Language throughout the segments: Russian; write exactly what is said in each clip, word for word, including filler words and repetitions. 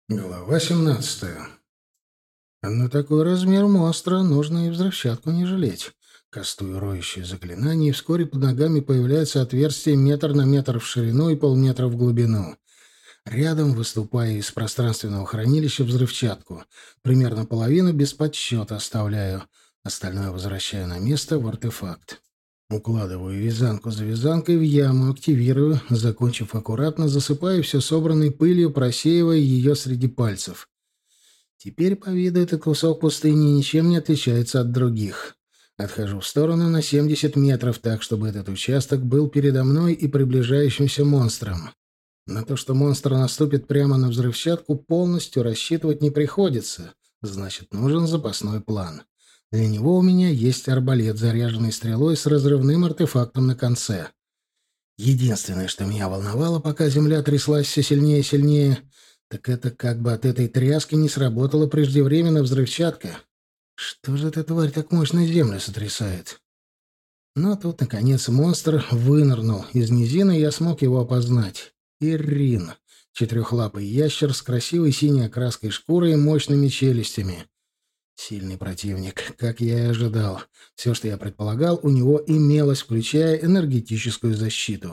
Глава семнадцатая. На такой размер монстра нужно и взрывчатку не жалеть. Кастую роющее заклинание, и вскоре под ногами появляется отверстие метр на метр в ширину и полметра в глубину. Рядом, выступая из пространственного хранилища, взрывчатку. Примерно половину без подсчета оставляю. Остальное возвращаю на место в артефакт. Укладываю вязанку за вязанкой в яму, активирую, закончив аккуратно, засыпаю все собранной пылью, просеивая ее среди пальцев. Теперь по виду этот кусок пустыни ничем не отличается от других. Отхожу в сторону на семьдесят метров, так, чтобы этот участок был передо мной и приближающимся монстром. На то, что монстр наступит прямо на взрывчатку, полностью рассчитывать не приходится. Значит, нужен запасной план. Для него у меня есть арбалет, заряженный стрелой с разрывным артефактом на конце. Единственное, что меня волновало, пока земля тряслась все сильнее и сильнее, так это как бы от этой тряски не сработала преждевременно взрывчатка. Что же эта тварь так мощно землю сотрясает? Но тут, наконец, монстр вынырнул из низины, и я смог его опознать. Иррин. Четырехлапый ящер с красивой синей окраской шкуры и мощными челюстями. Сильный противник, как я и ожидал. Все, что я предполагал, у него имелось, включая энергетическую защиту.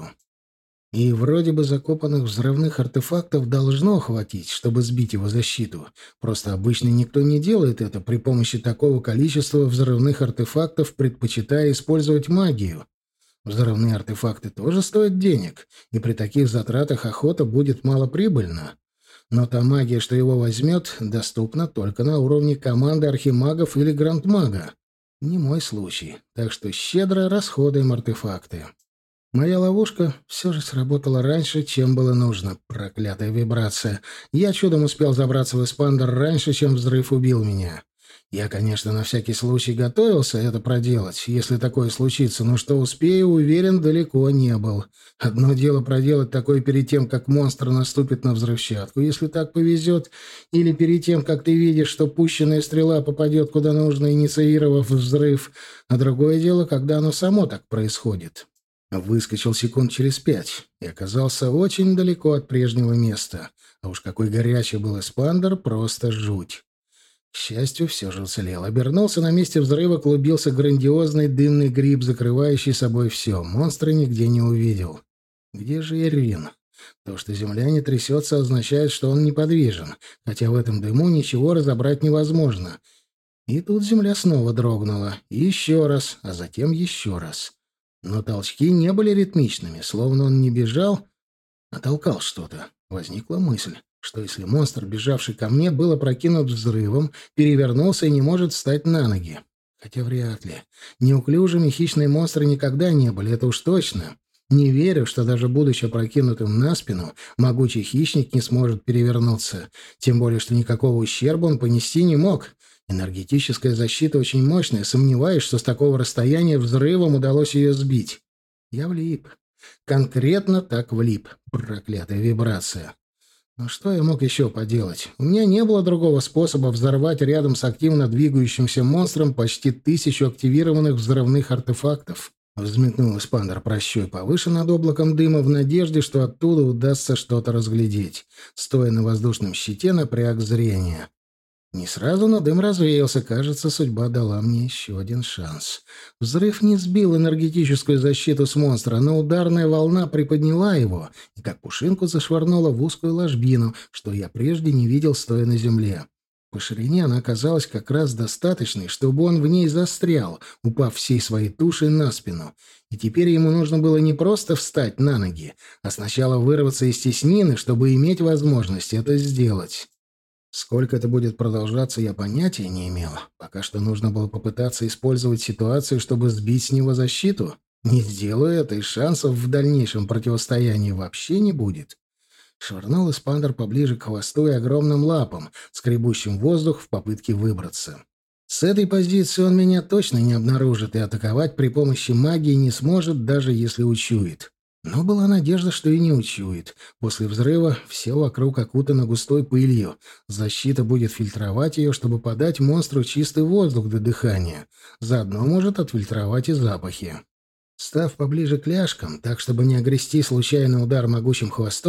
И вроде бы закопанных взрывных артефактов должно хватить, чтобы сбить его защиту. Просто обычно никто не делает это при помощи такого количества взрывных артефактов, предпочитая использовать магию. Взрывные артефакты тоже стоят денег, и при таких затратах охота будет малоприбыльна. Но та магия, что его возьмет, доступна только на уровне команды архимагов или грандмага. Не мой случай, так что щедро расходуем артефакты. Моя ловушка все же сработала раньше, чем было нужно. Проклятая вибрация. Я чудом успел забраться в эспандер раньше, чем взрыв убил меня. Я, конечно, на всякий случай готовился это проделать, если такое случится, но что успею, уверен, далеко не был. Одно дело проделать такое перед тем, как монстр наступит на взрывчатку, если так повезет, или перед тем, как ты видишь, что пущенная стрела попадет куда нужно, инициировав взрыв, а другое дело, когда оно само так происходит. Выскочил секунд через пять и оказался очень далеко от прежнего места. А уж какой горячий был эспандер, просто жуть. К счастью, все же уцелел. Обернулся, на месте взрыва клубился грандиозный дымный гриб, закрывающий собой все. Монстра нигде не увидел. Где же Ирин? То, что земля не трясется, означает, что он неподвижен, хотя в этом дыму ничего разобрать невозможно. И тут земля снова дрогнула. И еще раз, а затем еще раз. Но толчки не были ритмичными, словно он не бежал, а толкал что-то. Возникла мысль, что если монстр, бежавший ко мне, был опрокинут взрывом, перевернулся и не может встать на ноги. Хотя вряд ли. Неуклюжими хищные монстры никогда не были, это уж точно. Не верю, что даже будучи опрокинутым на спину, могучий хищник не сможет перевернуться. Тем более, что никакого ущерба он понести не мог. Энергетическая защита очень мощная, сомневаюсь, что с такого расстояния взрывом удалось ее сбить. Я влип. Конкретно так влип. Проклятая вибрация. Но что я мог еще поделать? У меня не было другого способа взорвать рядом с активно двигающимся монстром почти тысячу активированных взрывных артефактов. Взметнул эспандер прощой повыше над облаком дыма в надежде, что оттуда удастся что-то разглядеть. Стоя на воздушном щите, напряг зрение. Не сразу, но дым развеялся. Кажется, судьба дала мне еще один шанс. Взрыв не сбил энергетическую защиту с монстра, но ударная волна приподняла его и как пушинку зашвырнула в узкую ложбину, что я прежде не видел, стоя на земле. По ширине она оказалась как раз достаточной, чтобы он в ней застрял, упав всей своей тушей на спину. И теперь ему нужно было не просто встать на ноги, а сначала вырваться из теснины, чтобы иметь возможность это сделать. Сколько это будет продолжаться, я понятия не имел. Пока что нужно было попытаться использовать ситуацию, чтобы сбить с него защиту. Не сделаю это, и шансов в дальнейшем противостоянии вообще не будет. Швырнул эспандер поближе к хвосту и огромным лапам, скребущим воздух в попытке выбраться. С этой позиции он меня точно не обнаружит и атаковать при помощи магии не сможет, даже если учует. Но была надежда, что и не учует. После взрыва все вокруг окутано густой пылью. Защита будет фильтровать ее, чтобы подать монстру чистый воздух для дыхания. Заодно может отфильтровать и запахи. Став поближе к ляжкам, так, чтобы не огрести случайный удар могучим хвостом,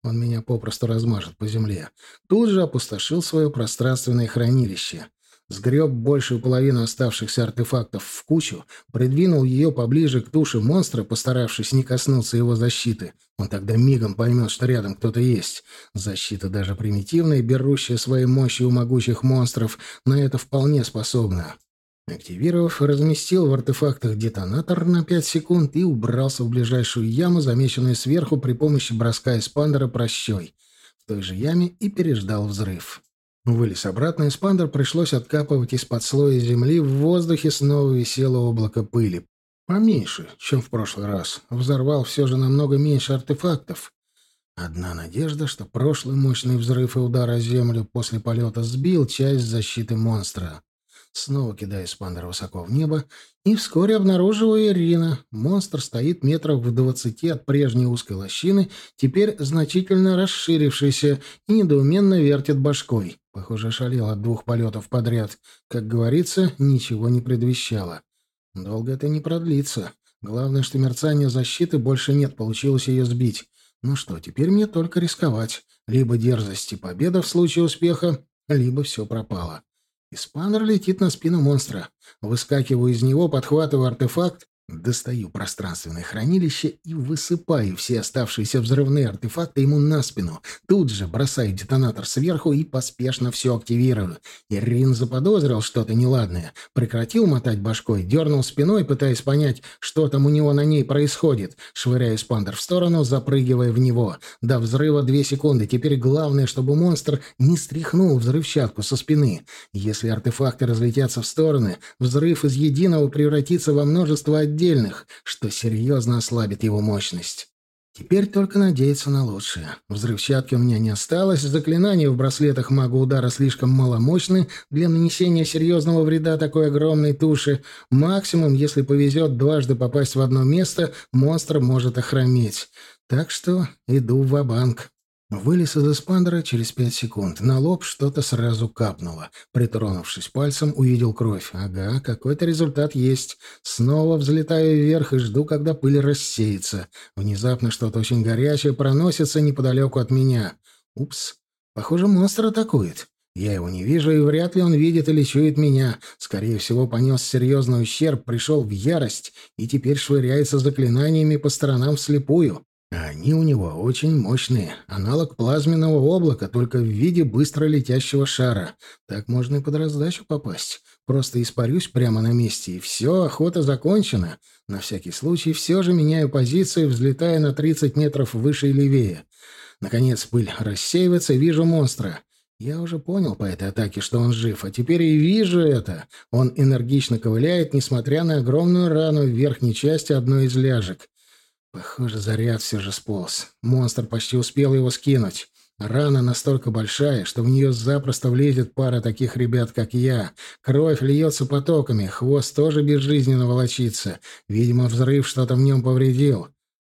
Он меня попросту размажет по земле. Тут же опустошил свое пространственное хранилище. Сгреб большую половину оставшихся артефактов в кучу, придвинул ее поближе к туше монстра, постаравшись не коснуться его защиты. Он тогда мигом поймет, что рядом кто-то есть. Защита даже примитивная, берущая своей мощью у могучих монстров, на это вполне способна. Активировав, разместил в артефактах детонатор на пять секунд и убрался в ближайшую яму, замеченную сверху при помощи броска эспандера прощой. В той же яме и переждал взрыв. Вылез обратно, эспандер пришлось откапывать из-под слоя земли, в воздухе снова висело облако пыли. Поменьше, чем в прошлый раз. Взорвал все же намного меньше артефактов. Одна надежда, что прошлый мощный взрыв и удар о землю после полета сбил часть защиты монстра. Снова кидаю эспандер высоко в небо, и вскоре обнаруживаю Ирина. Монстр стоит метров в двадцати от прежней узкой лощины, теперь значительно расширившейся, и недоуменно вертит башкой. Похоже, ошалел от двух полетов подряд. Как говорится, ничего не предвещало. Долго это не продлится. Главное, что мерцания защиты больше нет, получилось ее сбить. Ну что, теперь мне только рисковать. Либо дерзость и победа в случае успеха, либо все пропало. Эспандер летит на спину монстра. Выскакиваю из него, подхватываю артефакт, достаю пространственное хранилище и высыпаю все оставшиеся взрывные артефакты ему на спину. Тут же бросаю детонатор сверху и поспешно все активирую. Ирин заподозрил что-то неладное. Прекратил мотать башкой, дернул спиной, пытаясь понять, что там у него на ней происходит. Швыряю эспандер в сторону, запрыгивая в него. До взрыва две секунды. Теперь главное, чтобы монстр не стряхнул взрывчатку со спины. Если артефакты разлетятся в стороны, взрыв из единого превратится во множество отдельных, что серьезно ослабит его мощность. Теперь только надеяться на лучшее. Взрывчатки у меня не осталось, заклинания в браслетах мага удара слишком маломощны для нанесения серьезного вреда такой огромной туше. Максимум, если повезет дважды попасть в одно место, монстр может охрометь. Так что иду ва-банк. Вылез из эспандера через пять секунд. На лоб что-то сразу капнуло. Притронувшись пальцем, увидел кровь. Ага, какой-то результат есть. Снова взлетаю вверх и жду, когда пыль рассеется. Внезапно что-то очень горячее проносится неподалеку от меня. Упс. Похоже, монстр атакует. Я его не вижу, и вряд ли он видит или чует меня. Скорее всего, понес серьезный ущерб, пришел в ярость и теперь швыряется заклинаниями по сторонам вслепую. А они у него очень мощные. Аналог плазменного облака, только в виде быстро летящего шара. Так можно и под раздачу попасть. Просто испарюсь прямо на месте, и все, охота закончена. На всякий случай все же меняю позицию, взлетая на тридцать метров выше и левее. Наконец пыль рассеивается, вижу монстра. Я уже понял по этой атаке, что он жив, а теперь и вижу это. Он энергично ковыляет, несмотря на огромную рану в верхней части одной из ляжек. Похоже, заряд все же сполз. Монстр почти успел его скинуть. Рана настолько большая, что в нее запросто влезет пара таких ребят, как я. Кровь льется потоками, хвост тоже безжизненно волочится. Видимо, взрыв что-то в нем повредил.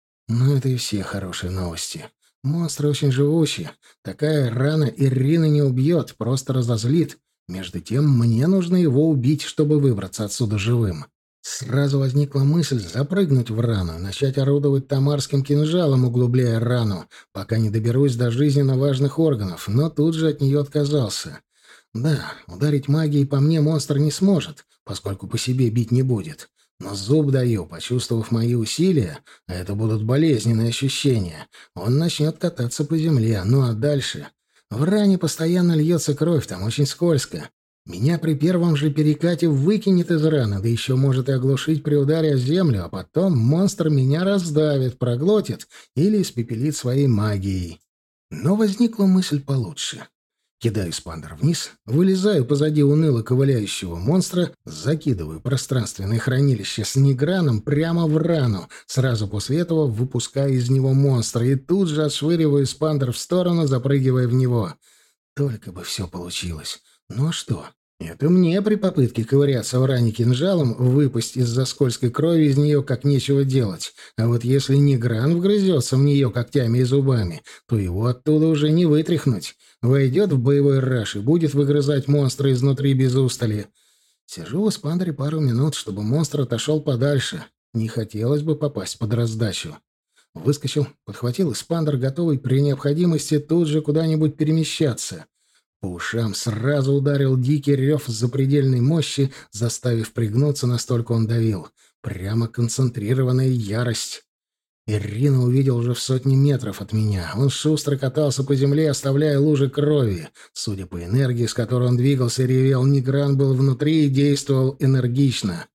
Но это и все хорошие новости. Монстры очень живучие. Такая рана Ирина не убьет, просто разозлит. Между тем, мне нужно его убить, чтобы выбраться отсюда живым. Сразу возникла мысль запрыгнуть в рану, начать орудовать тамарским кинжалом, углубляя рану, пока не доберусь до жизненно важных органов, но тут же от нее отказался. Да, ударить магией по мне монстр не сможет, поскольку по себе бить не будет. Но зуб даю, почувствовав мои усилия, а это будут болезненные ощущения, он начнет кататься по земле, ну а дальше... В ране постоянно льется кровь, там очень скользко. Меня при первом же перекате выкинет из раны, да еще может и оглушить при ударе о землю, а потом монстр меня раздавит, проглотит или испепелит своей магией. Но возникла мысль получше. Кидаю эспандер вниз, вылезаю позади уныло ковыляющего монстра, закидываю пространственное хранилище с неграном прямо в рану, сразу после этого выпускаю из него монстра и тут же отшвыриваю эспандер в сторону, запрыгивая в него. Только бы все получилось. Ну а что? Это мне при попытке ковыряться в ране кинжалом выпасть из-за скользкой крови из нее как нечего делать. А вот если Негран вгрызется в нее когтями и зубами, то его оттуда уже не вытряхнуть. Войдет в боевой раж и будет выгрызать монстра изнутри без устали. Сижу в эспандере пару минут, чтобы монстр отошел подальше. Не хотелось бы попасть под раздачу. Выскочил, подхватил эспандер, готовый при необходимости тут же куда-нибудь перемещаться. По ушам сразу ударил дикий рев запредельной мощи, заставив пригнуться, настолько он давил. Прямо концентрированная ярость. Ирина увидел уже в сотни метров от меня. Он шустро катался по земле, оставляя лужи крови. Судя по энергии, с которой он двигался и ревел, Нигран был внутри и действовал энергично.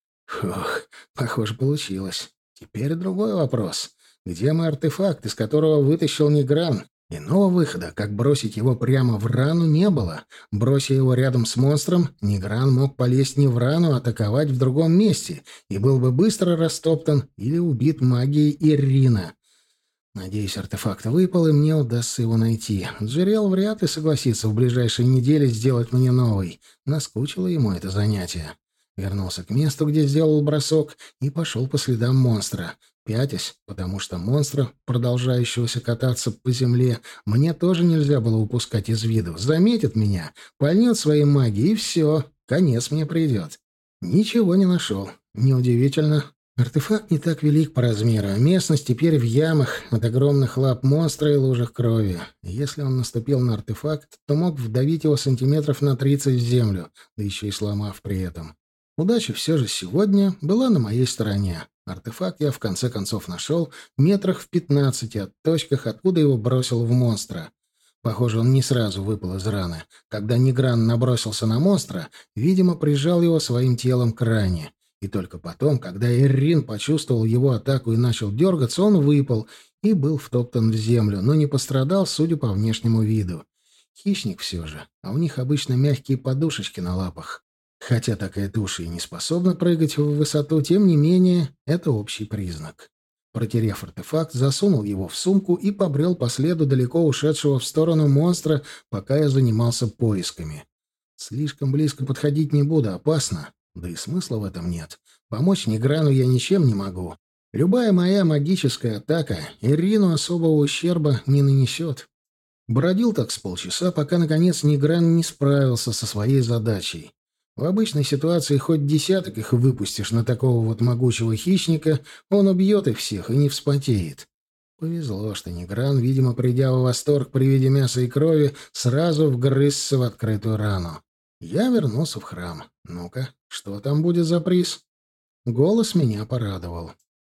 Фух, похоже, получилось. Теперь другой вопрос. Где мой артефакт, из которого вытащил Нигран? Иного выхода, как бросить его прямо в рану, не было. Брося его рядом с монстром, Нигран мог полезть не в рану, а атаковать в другом месте, и был бы быстро растоптан или убит магией Ирина. Надеюсь, артефакт выпал, и мне удастся его найти. Джерел вряд ли согласится в ближайшие недели сделать мне новый. Наскучило ему это занятие. Вернулся к месту, где сделал бросок, и пошел по следам монстра. Пятясь, потому что монстра, продолжающегося кататься по земле, мне тоже нельзя было упускать из виду. Заметит меня, пальнет своей магией, и все, конец мне придет. Ничего не нашел. Неудивительно. Артефакт не так велик по размеру. Местность теперь в ямах от огромных лап монстра и лужах крови. Если он наступил на артефакт, то мог вдавить его сантиметров на тридцать в землю, да еще и сломав при этом. Удача все же сегодня была на моей стороне. Артефакт я в конце концов нашел метрах в пятнадцати от точках, откуда его бросил в монстра. Похоже, он не сразу выпал из раны. Когда Нигран набросился на монстра, видимо, прижал его своим телом к ране. И только потом, когда Ирин почувствовал его атаку и начал дергаться, он выпал и был втоптан в землю, но не пострадал, судя по внешнему виду. Хищник все же, а у них обычно мягкие подушечки на лапах. Хотя такая туша и не способна прыгать в высоту, тем не менее, это общий признак. Протерев артефакт, засунул его в сумку и побрел по следу далеко ушедшего в сторону монстра, пока я занимался поисками. Слишком близко подходить не буду, опасно. Да и смысла в этом нет. Помочь Ниграну я ничем не могу. Любая моя магическая атака Ирину особого ущерба не нанесет. Бродил так с полчаса, пока, наконец, Нигран не справился со своей задачей. В обычной ситуации хоть десяток их выпустишь на такого вот могучего хищника, он убьет их всех и не вспотеет. Повезло, что Нигран, видимо, придя в восторг при виде мяса и крови, сразу вгрызся в открытую рану. Я вернулся в храм. Ну-ка, что там будет за приз? Голос меня порадовал.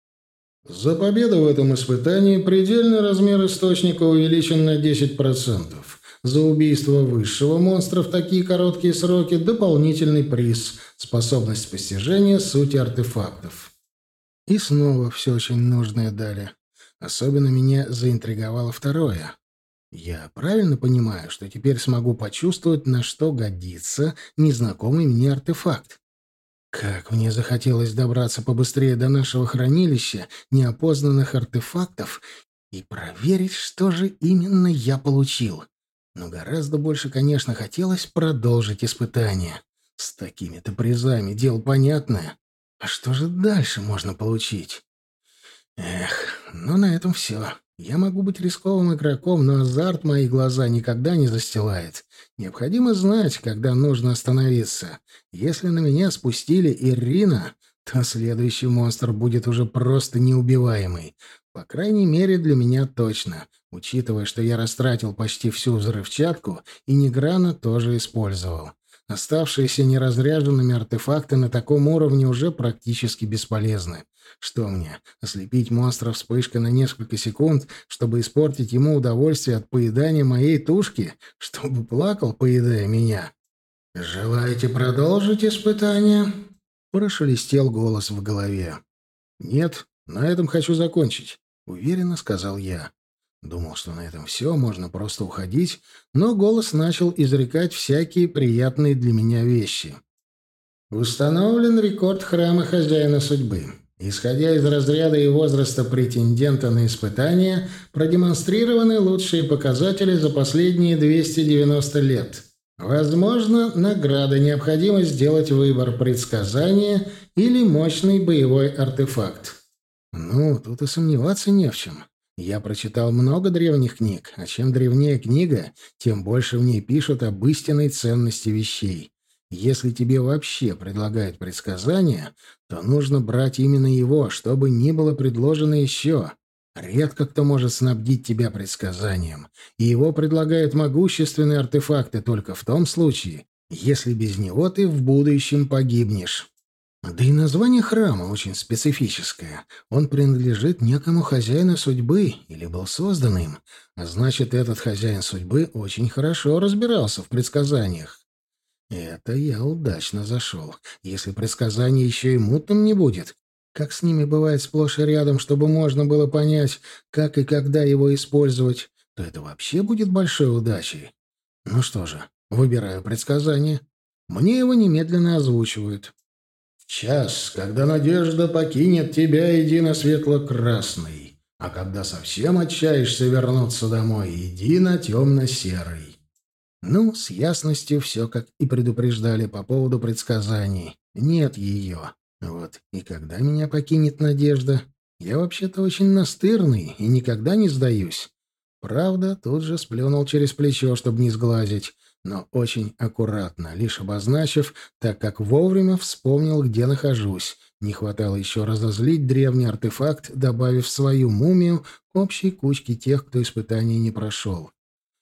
За победу в этом испытании предельный размер источника увеличен на десять процентов. За убийство высшего монстра в такие короткие сроки дополнительный приз — способность постижения сути артефактов. И снова все очень нужное дали. Особенно меня заинтриговало второе. Я правильно понимаю, что теперь смогу почувствовать, на что годится незнакомый мне артефакт? Как мне захотелось добраться побыстрее до нашего хранилища неопознанных артефактов и проверить, что же именно я получил. Но гораздо больше, конечно, хотелось продолжить испытание. С такими-то призами дело понятное. А что же дальше можно получить? Эх, ну на этом все. Я могу быть рисковым игроком, но азарт мои глаза никогда не застилает. Необходимо знать, когда нужно остановиться. Если на меня спустили Ирина, то следующий монстр будет уже просто неубиваемый. По крайней мере, для меня точно, учитывая, что я растратил почти всю взрывчатку и Ниграна тоже использовал. Оставшиеся неразряженными артефакты на таком уровне уже практически бесполезны. Что мне, ослепить монстра вспышкой на несколько секунд, чтобы испортить ему удовольствие от поедания моей тушки, чтобы плакал, поедая меня? «Желаете продолжить испытание?» — прошелестел голос в голове. «Нет, на этом хочу закончить», — уверенно сказал я. Думал, что на этом все, можно просто уходить, но голос начал изрекать всякие приятные для меня вещи. «Установлен рекорд храма хозяина судьбы. Исходя из разряда и возраста претендента на испытание, продемонстрированы лучшие показатели за последние двести девяносто лет. Возможно, награда, необходимо сделать выбор: предсказание или мощный боевой артефакт». Ну, тут и сомневаться не в чем. Я прочитал много древних книг, а чем древнее книга, тем больше в ней пишут об истинной ценности вещей. Если тебе вообще предлагают предсказание, то нужно брать именно его, что бы ни было предложено еще. Редко кто может снабдить тебя предсказанием, и его предлагают могущественные артефакты только в том случае, если без него ты в будущем погибнешь. Да и название храма очень специфическое. Он принадлежит некому хозяину судьбы или был создан им, а значит, этот хозяин судьбы очень хорошо разбирался в предсказаниях. Это я удачно зашел. Если предсказание еще и мутным не будет, как с ними бывает сплошь и рядом, чтобы можно было понять, как и когда его использовать, то это вообще будет большой удачей. Ну что же, выбираю предсказание. Мне его немедленно озвучивают. В час, когда надежда покинет тебя, иди на светло-красный, а когда совсем отчаешься вернуться домой, иди на темно-серый. Ну, с ясностью все, как и предупреждали по поводу предсказаний. Нет ее. Вот и когда меня покинет надежда? Я вообще-то очень настырный и никогда не сдаюсь. Правда, тут же сплюнул через плечо, чтобы не сглазить, но очень аккуратно, лишь обозначив, так как вовремя вспомнил, где нахожусь. Не хватало еще разозлить древний артефакт, добавив свою мумию к общей кучке тех, кто испытаний не прошел.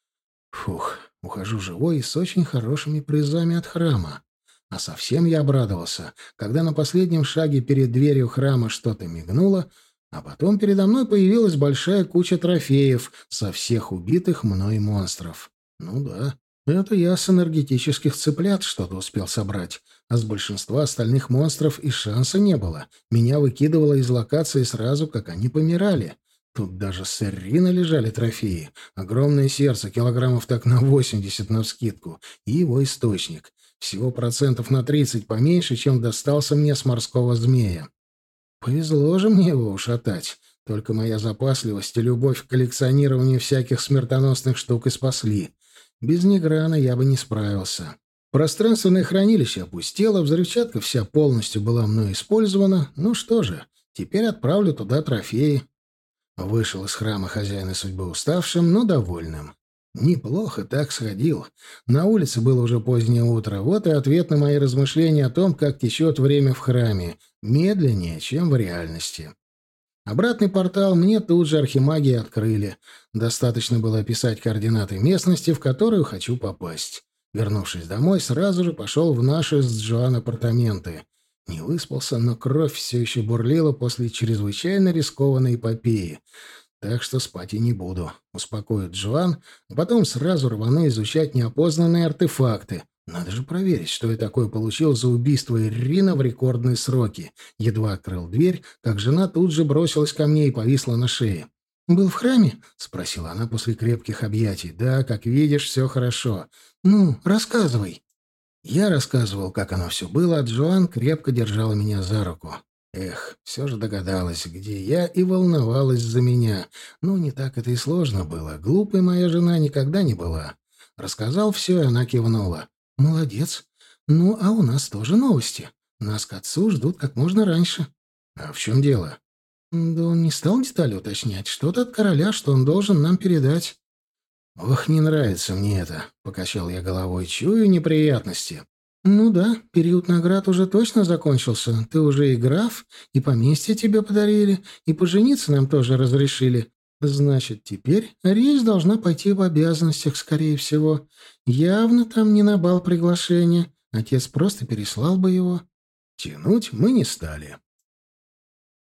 Фух, ухожу живой и с очень хорошими призами от храма. А совсем я обрадовался, когда на последнем шаге перед дверью храма что-то мигнуло, а потом передо мной появилась большая куча трофеев со всех убитых мной монстров. Ну да, это я с энергетических цыплят что-то успел собрать, а с большинства остальных монстров и шанса не было. Меня выкидывало из локации сразу, как они помирали. Тут даже с Эррина лежали трофеи. Огромное сердце, килограммов так на восемьдесят навскидку, и его источник. Всего процентов на тридцать поменьше, чем достался мне с морского змея. Повезло же мне его ушатать. Только моя запасливость и любовь к коллекционированию всяких смертоносных штук и спасли. Без Неграна я бы не справился. Пространственное хранилище опустело, взрывчатка вся полностью была мной использована. Ну что же, теперь отправлю туда трофеи. Вышел из храма хозяина судьбы уставшим, но довольным. Неплохо так сходил. На улице было уже позднее утро. Вот и ответ на мои размышления о том, как течет время в храме. Медленнее, чем в реальности. Обратный портал мне тут же архимаги открыли. Достаточно было описать координаты местности, в которую хочу попасть. Вернувшись домой, сразу же пошел в наши с Джоан апартаменты. Не выспался, но кровь все еще бурлила после чрезвычайно рискованной эпопеи. Так что спать и не буду. Успокоит Джоан, а потом сразу рвану изучать неопознанные артефакты. Надо же проверить, что я такое получил за убийство Ирина в рекордные сроки. Едва открыл дверь, как жена тут же бросилась ко мне и повисла на шее. «Был в храме?» — спросила она после крепких объятий. «Да, как видишь, все хорошо. Ну, рассказывай». Я рассказывал, как оно все было, а Джоан крепко держала меня за руку. Эх, все же догадалась, где я, и волновалась за меня. Ну, не так это и сложно было. Глупой моя жена никогда не была. Рассказал все, и она кивнула. «Молодец. Ну, а у нас тоже новости. Нас к отцу ждут как можно раньше». «А в чем дело?» «Да он не стал детали уточнять. Что-то от короля, что он должен нам передать». «Ох, не нравится мне это», — покачал я головой. «Чую неприятности». «Ну да, период наград уже точно закончился. Ты уже и граф, и поместье тебе подарили, и пожениться нам тоже разрешили. Значит, теперь речь должна пойти в обязанностях, скорее всего. Явно там не на бал приглашения. Отец просто переслал бы его». Тянуть мы не стали.